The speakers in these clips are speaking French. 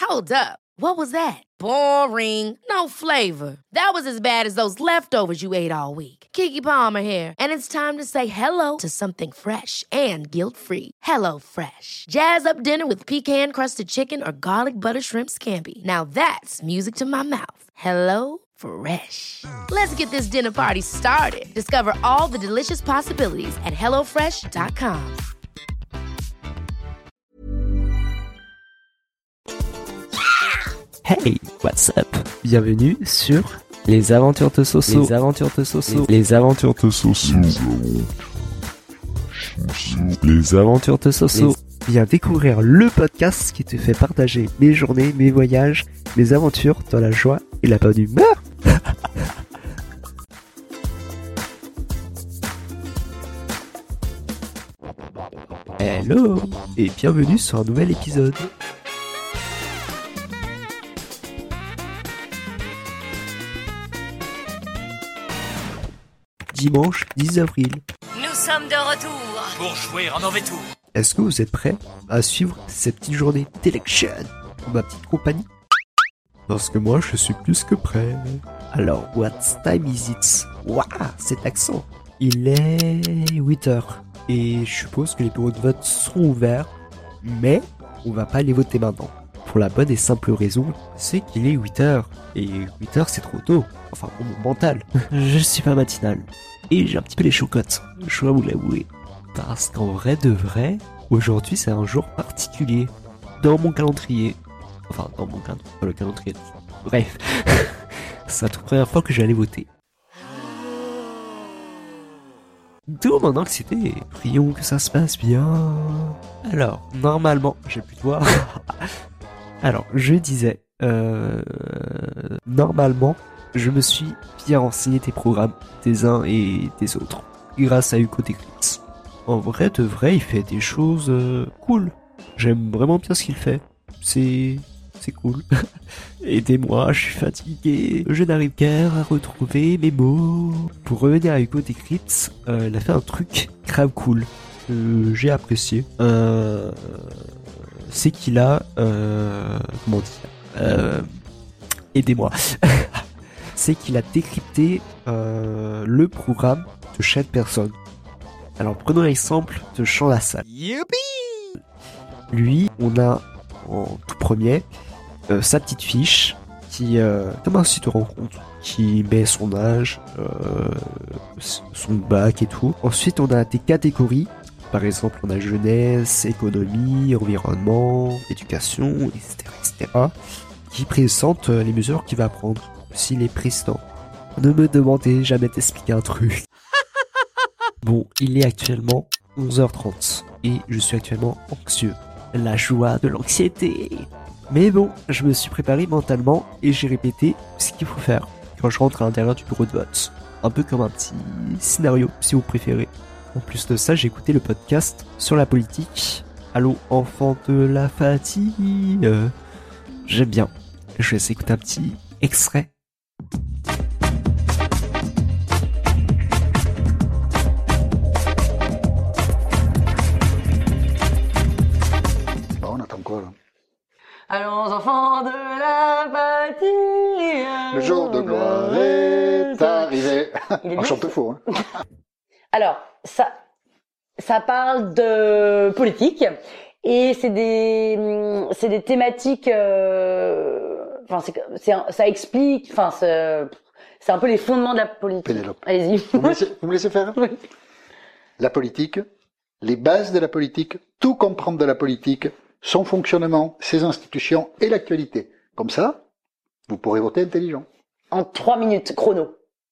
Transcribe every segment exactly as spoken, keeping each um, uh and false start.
Hold up. What was that? Boring. No flavor. That was as bad as those leftovers you ate all week. Keke Palmer here, and it's time to say hello to something fresh and guilt-free. Hello Fresh. Jazz up dinner with pecan-crusted chicken or garlic butter shrimp scampi. Now that's music to my mouth. Hello Fresh. Let's get this dinner party started. Discover all the delicious possibilities at hello fresh dot com. Hey, what's up? Bienvenue sur Les Aventures de Soso. Les Aventures de Soso. Les Aventures de Soso. Les Aventures de Soso. Viens découvrir le podcast qui te fait partager mes journées, mes voyages, mes aventures dans la joie et la bonne humeur. Hello et bienvenue sur un nouvel épisode. Dimanche dix avril. Nous sommes de retour pour jouer en mauvais tour. Est-ce que vous êtes prêts à suivre cette petite journée d'élection pour ma petite compagnie? Parce que moi je suis plus que prêt. Alors, what time is it? Waouh, cet accent. Il est huit heures. Et je suppose que les bureaux de vote seront ouverts. Mais on va pas les voter maintenant. Pour la bonne et simple raison, c'est qu'il est huit heures. Et huit heures c'est trop tôt. Enfin pour mon mental. Je suis pas matinal. Et j'ai un petit peu les chocottes. Je dois vous l'avouer. Parce qu'en vrai de vrai, aujourd'hui c'est un jour particulier. Dans mon calendrier. Enfin dans mon calendrier. Pas le calendrier. Bref. C'est la toute première fois que j'allais voter. D'où mon anxiété. Prions que ça se passe bien. Alors, normalement, j'ai pu te voir. Alors, je disais, euh, normalement, je me suis bien renseigné des programmes des uns et des autres, grâce à Hugo Décrypte. En vrai de vrai, il fait des choses euh, cool. J'aime vraiment bien ce qu'il fait. C'est... c'est cool. Aidez-moi, je suis fatigué. Je n'arrive guère à retrouver mes mots. Pour revenir à Hugo Décrypte, euh, il a fait un truc grave cool. Euh, j'ai apprécié. Euh... C'est qu'il a... Euh... Comment dire euh... Aidez-moi. C'est qu'il a décrypté euh, le programme de chaque personne. Alors prenons l'exemple de Jean Lassalle. Youpi! Lui, on a en tout premier euh, sa petite fiche qui, euh, comme un site de rencontre, qui met son âge, euh, son bac et tout. Ensuite, on a des catégories. Par exemple, on a jeunesse, économie, environnement, éducation, et cetera, et cetera, qui présentent les mesures qu'il va prendre s'il est président. Ne me demandez jamais d'expliquer un truc. Bon, il est actuellement onze heures trente et je suis actuellement anxieux. La joie de l'anxiété. Mais bon, je me suis préparé mentalement et j'ai répété ce qu'il faut faire quand je rentre à l'intérieur du bureau de vote. Un peu comme un petit scénario, si vous préférez. En plus de ça, j'ai écouté le podcast sur la politique. Allô, enfant de la fatigue. J'aime bien. Je vais écouter un petit extrait. Bon, on attend quoi là? Allons enfants de la patrie. Le jour de gloire est arrivé. On chante faux, hein. Alors, ça, ça parle de politique et c'est des, c'est des thématiques. Euh, enfin, c'est, c'est, ça explique. Enfin, c'est, c'est un peu les fondements de la politique. Pénélope. Allez-y. Vous me laissez, vous me laissez faire? Oui. La politique, les bases de la politique, tout comprendre de la politique, son fonctionnement, ses institutions et l'actualité. Comme ça, vous pourrez voter intelligent. En trois minutes chrono.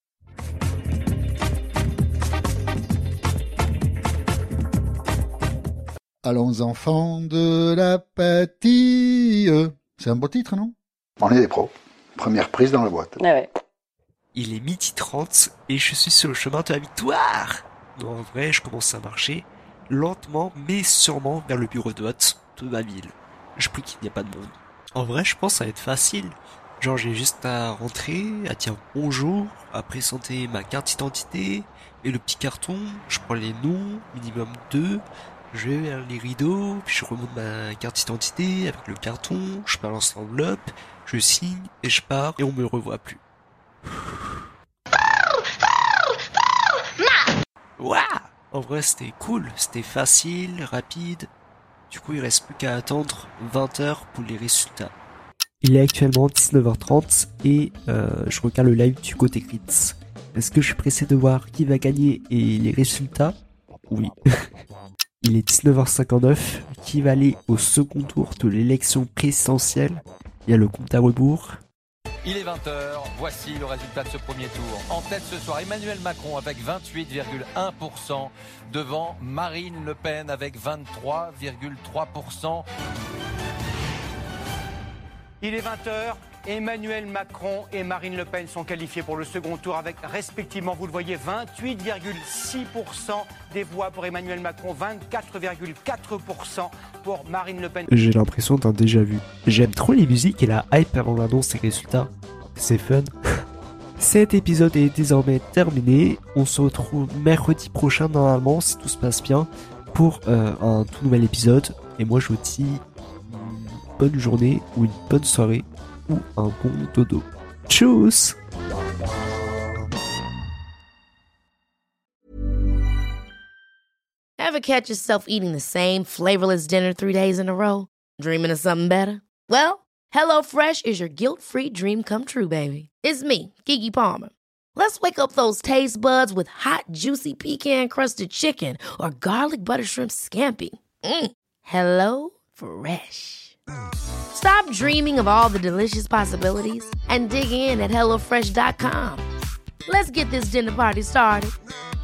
Allons enfants de la patrie. C'est un beau titre, non? On est des pros. Première prise dans la boîte. Ah ouais. Il est midi trente et je suis sur le chemin de la victoire. En vrai, je commence à marcher lentement mais sûrement vers le bureau de vote de ma ville. Je prie qu'il n'y a pas de monde. En vrai, je pense que ça va être facile. Genre, j'ai juste à rentrer, à dire bonjour, à présenter ma carte d'identité et le petit carton. Je prends les noms, minimum deux, Je vais vers les rideaux, puis je remonte ma carte d'identité avec le carton, je balance l'enveloppe, je signe et je pars et on me revoit plus. Waouh! En vrai c'était cool, c'était facile, rapide. Du coup il reste plus qu'à attendre vingt heures pour les résultats. Il est actuellement dix-neuf heures trente et euh, je regarde le live du côté Crits. Est-ce que je suis pressé de voir qui va gagner et les résultats? Oui. Il est dix-neuf heures cinquante-neuf, qui va aller au second tour de l'élection présidentielle. Il y a le compte à rebours. Il est vingt heures, voici le résultat de ce premier tour. En tête ce soir, Emmanuel Macron avec vingt-huit virgule un pour cent, devant Marine Le Pen avec vingt-trois virgule trois pour cent. Il est vingt heures, Emmanuel Macron et Marine Le Pen sont qualifiés pour le second tour avec respectivement, vous le voyez, vingt-huit virgule six pour cent des voix pour Emmanuel Macron, vingt-quatre virgule quatre pour cent pour Marine Le Pen. J'ai l'impression d'un déjà vu. J'aime trop les musiques et la hype avant l'annonce des résultats. C'est fun. Cet épisode est désormais terminé. On se retrouve mercredi prochain normalement, si tout se passe bien, pour euh, un tout nouvel épisode. Et moi je vous dis une bonne journée ou une bonne soirée ou un bon dodo. Tchuss! Ever catch yourself eating the same flavorless dinner three days in a row? Dreaming of something better? Well, HelloFresh is your guilt-free dream come true, baby. It's me, Keke Palmer. Let's wake up those taste buds with hot, juicy pecan-crusted chicken or garlic butter shrimp scampi. Mm. Hello Fresh. Stop dreaming of all the delicious possibilities and dig in at hello fresh dot com. Let's get this dinner party started.